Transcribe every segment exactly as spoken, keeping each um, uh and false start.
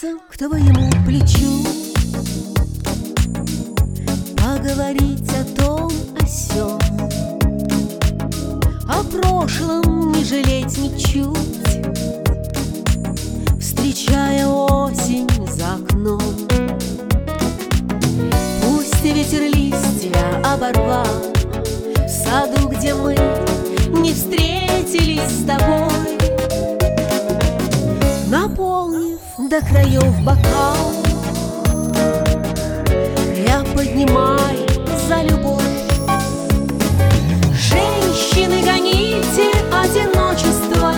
прижаться к твоему плечу, поговорить о том, о сём, о прошлом не жалеть ничуть, встречая осень за окном. Пусть ветер листья оборвал в саду, где мы не встретились с тобой, наполнив до краев бокал, я поднимаю за любовь. Женщины, гоните одиночество,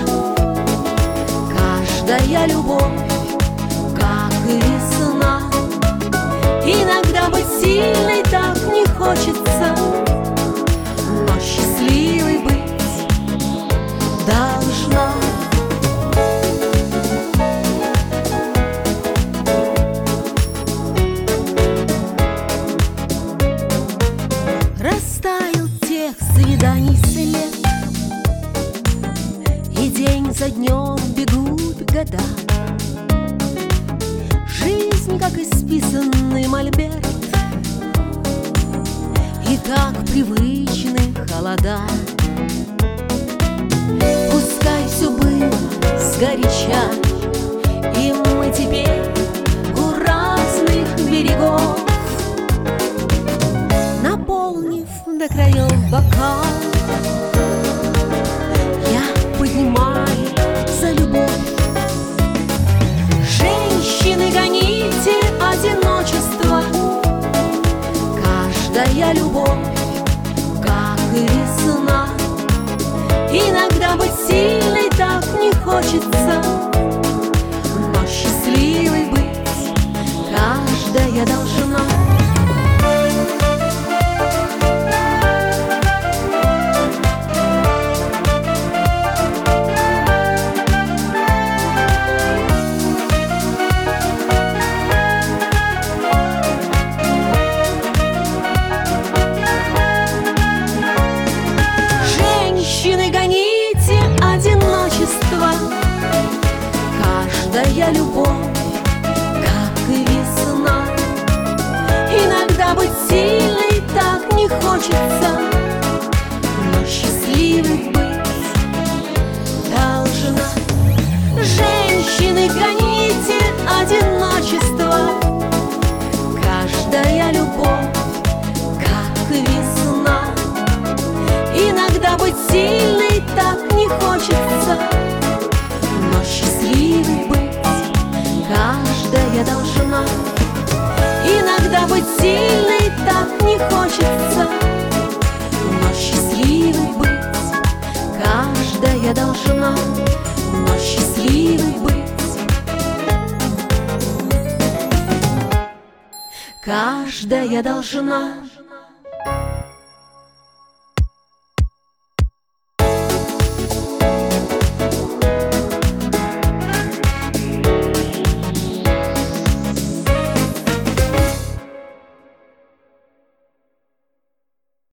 каждая любовь, как и весна. Иногда быть сильной так не хочется, но счастливой быть должна. Растаял тех свиданий след, и день за днем бегут года. Жизнь, как исписанный мольберт, и так привычны холода. Пускай все было сгоряча, и мы теперь у разных берегов, наполнив до краев бокал, я поднимаю за любовь. Женщины, гоните одиночество, каждая любовь, как и весна. Иногда быть сильной так не хочется, но счастливой быть каждая должна. Каждая любовь, как и весна. Иногда быть сильной так не хочется, но счастливой быть должна. Женщины, гоните одиночество, каждая любовь, как и весна. Иногда быть сильной так не хочется, но счастливой быть каждая должна. Иногда быть сильной так не хочется, но счастливой быть каждая должна. Но счастливой быть каждая должна.